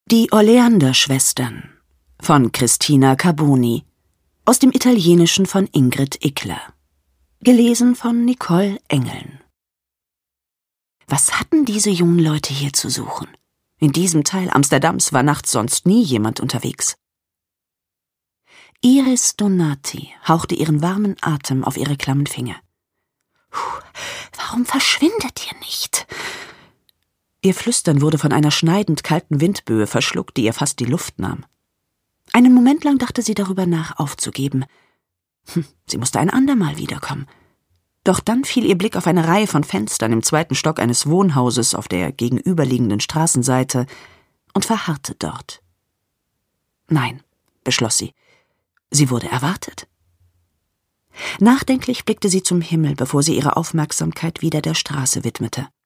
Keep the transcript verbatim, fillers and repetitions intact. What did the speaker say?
Die Oleander-Schwestern von Cristina Carboni, aus dem Italienischen von Ingrid Ickler, gelesen von Nicole Engeln. Was hatten diese jungen Leute hier zu suchen? In diesem Teil Amsterdams war nachts sonst nie jemand unterwegs. Iris Donati hauchte ihren warmen Atem auf ihre klammen Finger. Puh, warum verschwindet ihr nicht? Ihr Flüstern wurde von einer schneidend kalten Windböe verschluckt, die ihr fast die Luft nahm. Einen Moment lang dachte sie darüber nach, aufzugeben. Hm, sie musste ein andermal wiederkommen. Doch dann fiel ihr Blick auf eine Reihe von Fenstern im zweiten Stock eines Wohnhauses auf der gegenüberliegenden Straßenseite und verharrte dort. Nein, beschloss sie. Sie wurde erwartet. Nachdenklich blickte sie zum Himmel, bevor sie ihre Aufmerksamkeit wieder der Straße widmete.